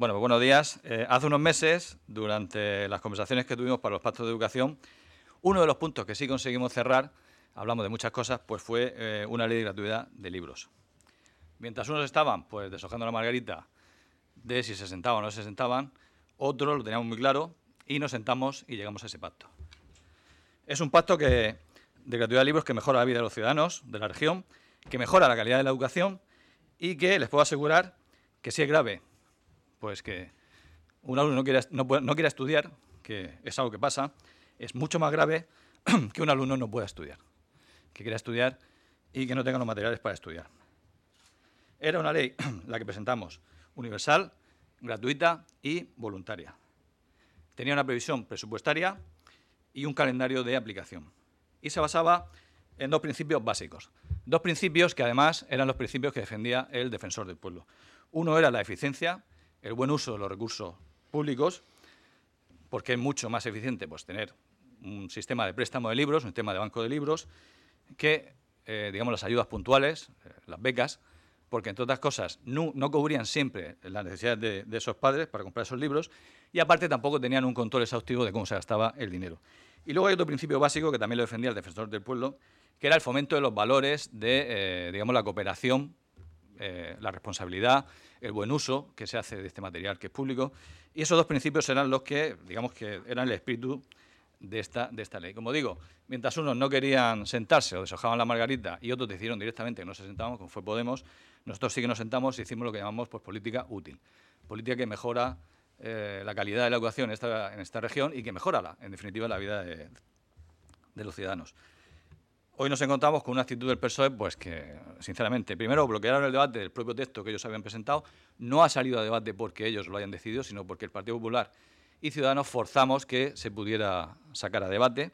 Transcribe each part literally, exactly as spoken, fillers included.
Bueno, pues buenos días. Eh, hace unos meses, durante las conversaciones que tuvimos para los pactos de educación, uno de los puntos que sí conseguimos cerrar, hablamos de muchas cosas, pues fue eh, una ley de gratuidad de libros. Mientras unos estaban pues deshojando la margarita de si se sentaban o no se sentaban, otros lo teníamos muy claro y nos sentamos y llegamos a ese pacto. Es un pacto que, de gratuidad de libros que mejora la vida de los ciudadanos de la región, que mejora la calidad de la educación y que les puedo asegurar que si es grave, pues que un alumno no quiera, no, pueda, no quiera estudiar, que es algo que pasa, es mucho más grave que un alumno no pueda estudiar, que quiera estudiar y que no tenga los materiales para estudiar. Era una ley, la que presentamos, universal, gratuita y voluntaria. Tenía una previsión presupuestaria y un calendario de aplicación. Y se basaba en dos principios básicos. Dos principios que además eran los principios que defendía el defensor del pueblo. Uno era la eficiencia, el buen uso de los recursos públicos, porque es mucho más eficiente pues, tener un sistema de préstamo de libros, un sistema de banco de libros, que eh, digamos, las ayudas puntuales, eh, las becas, porque, entre otras cosas, no, no cubrían siempre las necesidades de, de esos padres para comprar esos libros y, aparte, tampoco tenían un control exhaustivo de cómo se gastaba el dinero. Y luego hay otro principio básico que también lo defendía el defensor del pueblo, que era el fomento de los valores de, eh, digamos, la cooperación, eh, la responsabilidad, el buen uso que se hace de este material que es público. Y esos dos principios eran los que, digamos, que eran el espíritu de esta, de esta ley. Como digo, mientras unos no querían sentarse o deshojaban la margarita y otros decidieron directamente que no se sentaban, como fue Podemos, nosotros sí que nos sentamos y hicimos lo que llamamos pues, política útil. Política que mejora eh, la calidad de la educación en esta, en esta región y que mejora, la, en definitiva, la vida de, de los ciudadanos. Hoy nos encontramos con una actitud del P S O E pues que, sinceramente, primero bloquearon el debate del propio texto que ellos habían presentado. No ha salido a debate porque ellos lo hayan decidido, sino porque el Partido Popular y Ciudadanos forzamos que se pudiera sacar a debate.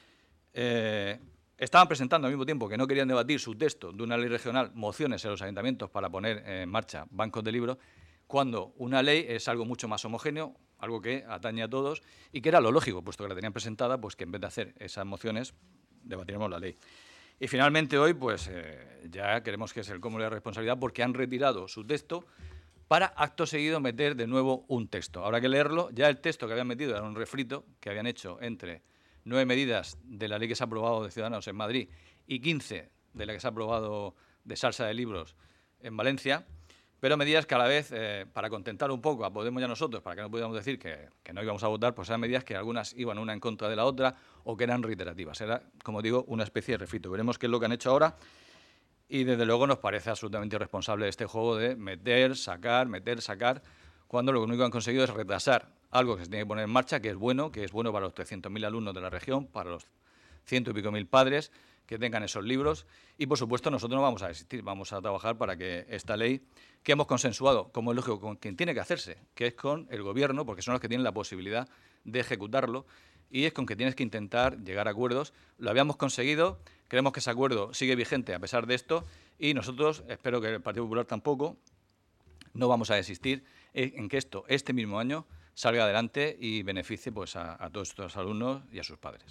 Eh, estaban presentando al mismo tiempo que no querían debatir su texto de una ley regional, mociones en los ayuntamientos para poner en marcha bancos de libros, cuando una ley es algo mucho más homogéneo, algo que atañe a todos y que era lo lógico, puesto que la tenían presentada, pues que en vez de hacer esas mociones, debatiremos la ley. Y finalmente hoy, pues eh, ya queremos que es el cúmulo de responsabilidad porque han retirado su texto para acto seguido meter de nuevo un texto. Habrá que leerlo. Ya el texto que habían metido era un refrito que habían hecho entre nueve medidas de la ley que se ha aprobado de Ciudadanos en Madrid y quince de la que se ha aprobado de salsa de libros en Valencia, pero medidas que a la vez, eh, para contentar un poco a Podemos y a nosotros, para que no pudiéramos decir que, que no íbamos a votar, pues eran medidas que algunas iban una en contra de la otra o que eran reiterativas. Era, como digo, una especie de refrito. Veremos qué es lo que han hecho ahora. Y, desde luego, nos parece absolutamente irresponsable este juego de meter, sacar, meter, sacar, cuando lo único que han conseguido es retrasar algo que se tiene que poner en marcha, que es bueno, que es bueno para los trescientos mil alumnos de la región, para los ciento y pico mil padres que tengan esos libros. Y, por supuesto, nosotros no vamos a desistir, vamos a trabajar para que esta ley, que hemos consensuado, como es lógico, con quien tiene que hacerse, que es con el Gobierno, porque son los que tienen la posibilidad de ejecutarlo, y es con que tienes que intentar llegar a acuerdos. Lo habíamos conseguido, creemos que ese acuerdo sigue vigente a pesar de esto, y nosotros, espero que el Partido Popular tampoco, no vamos a desistir en que esto, este mismo año, salga adelante y beneficie pues, a, a todos estos alumnos y a sus padres.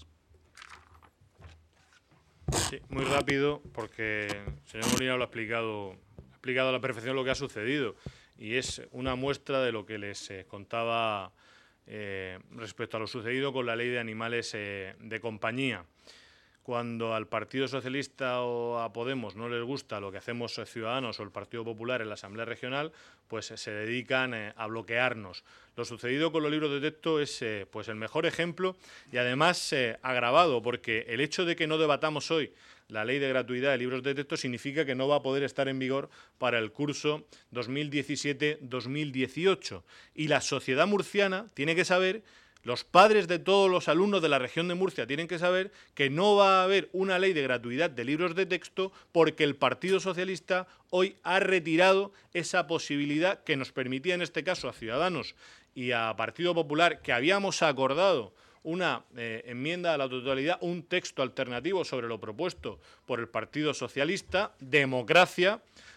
Sí, muy rápido, porque el señor Molina lo ha explicado, ha explicado a la perfección lo que ha sucedido, y es una muestra de lo que les eh, contaba eh, respecto a lo sucedido con la ley de animales eh, de compañía. Cuando al Partido Socialista o a Podemos no les gusta lo que hacemos Ciudadanos o el Partido Popular en la Asamblea Regional, pues se dedican eh, a bloquearnos. Lo sucedido con los libros de texto es eh, pues el mejor ejemplo y además eh, agravado, porque el hecho de que no debatamos hoy la ley de gratuidad de libros de texto significa que no va a poder estar en vigor para el curso dos mil diecisiete dos mil dieciocho. Y la sociedad murciana tiene que saber, los padres de todos los alumnos de la región de Murcia tienen que saber que no va a haber una ley de gratuidad de libros de texto porque el Partido Socialista hoy ha retirado esa posibilidad que nos permitía, en este caso, a Ciudadanos y a Partido Popular, que habíamos acordado una eh, enmienda a la totalidad, un texto alternativo sobre lo propuesto por el Partido Socialista, democracia,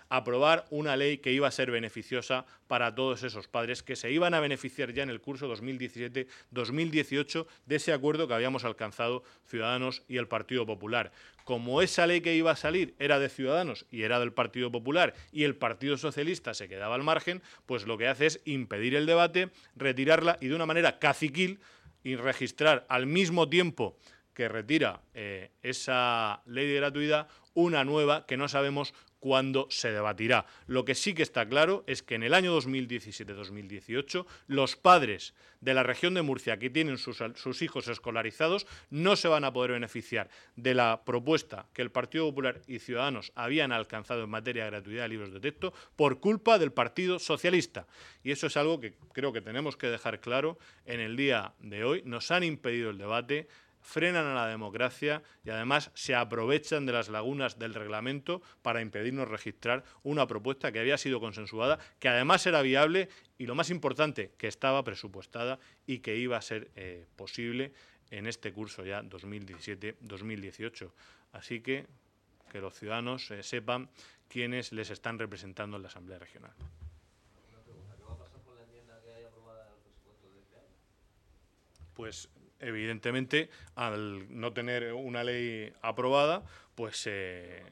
aprobar una ley que iba a ser beneficiosa para todos esos padres que se iban a beneficiar ya en el curso dos mil diecisiete dos mil dieciocho de ese acuerdo que habíamos alcanzado Ciudadanos y el Partido Popular. Como esa ley que iba a salir era de Ciudadanos y era del Partido Popular y el Partido Socialista se quedaba al margen, pues lo que hace es impedir el debate, retirarla y de una manera caciquil y registrar al mismo tiempo que retira eh, esa ley de gratuidad una nueva que no sabemos cuándo se debatirá. Lo que sí que está claro es que en el año dos mil diecisiete dos mil dieciocho los padres de la región de Murcia que tienen sus, sus hijos escolarizados no se van a poder beneficiar de la propuesta que el Partido Popular y Ciudadanos habían alcanzado en materia de gratuidad de libros de texto por culpa del Partido Socialista. Y eso es algo que creo que tenemos que dejar claro en el día de hoy. Nos han impedido el debate, frenan a la democracia y además se aprovechan de las lagunas del reglamento para impedirnos registrar una propuesta que había sido consensuada, que además era viable y, lo más importante, que estaba presupuestada y que iba a ser eh, posible en este curso ya dos mil diecisiete dos mil dieciocho. Así que que los ciudadanos eh, sepan quiénes les están representando en la Asamblea Regional. ¿Qué va a pasar con la enmienda que haya aprobada en los presupuestos de este año? Pues evidentemente, al no tener una ley aprobada, pues... Eh,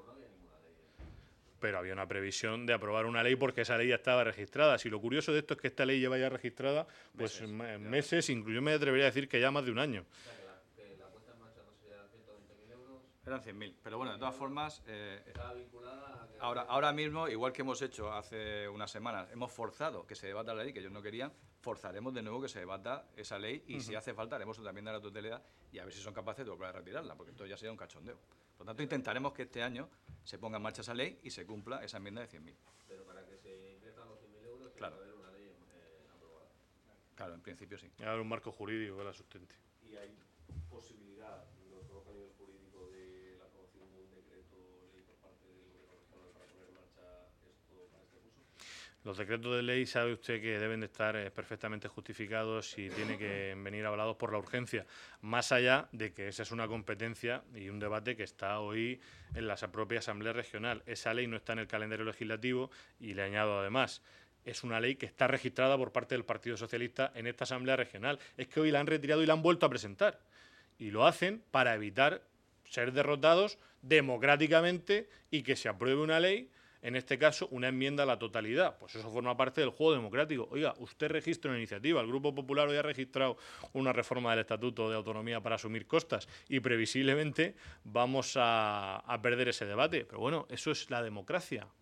pero había una previsión de aprobar una ley porque esa ley ya estaba registrada. Si lo curioso de esto es que esta ley lleva ya registrada pues meses, meses incluso me atrevería a decir que ya más de un año. O sea, que la, que la puesta en marcha no serían ciento veinte mil euros. Eran cien mil, pero bueno, de todas formas... Eh, Estaba vinculada a que... Ahora, ahora mismo, igual que hemos hecho hace unas semanas, hemos forzado que se debata la ley, que ellos no querían, forzaremos de nuevo que se debata esa ley y uh-huh. si hace falta haremos otra enmienda de la totalidad y a ver si son capaces de volver a retirarla, porque esto ya sería un cachondeo. Por lo tanto, intentaremos que este año se ponga en marcha esa ley y se cumpla esa enmienda de cien mil. Pero para que se inviertan los cien mil euros, claro. tiene que haber una ley eh, aprobada. Claro, en principio sí. Y haber un marco jurídico que la sustente. ¿Y hay posibilidad, lo conozco a nivel jurídico, de la aprobación de un decreto ley por parte del Gobierno regional para poner en marcha esto para este curso? Los decretos de ley sabe usted que deben de estar eh, perfectamente justificados y tiene que venir avalados por la urgencia, más allá de que esa es una competencia y un debate que está hoy en la propia Asamblea Regional. Esa ley no está en el calendario legislativo y le añado además, es una ley que está registrada por parte del Partido Socialista en esta Asamblea Regional. Es que hoy la han retirado y la han vuelto a presentar. Y lo hacen para evitar ser derrotados democráticamente y que se apruebe una ley, en este caso una enmienda a la totalidad. Pues eso forma parte del juego democrático. Oiga, usted registra una iniciativa, el Grupo Popular hoy ha registrado una reforma del Estatuto de Autonomía para asumir costas y previsiblemente vamos a, a perder ese debate. Pero bueno, eso es la democracia.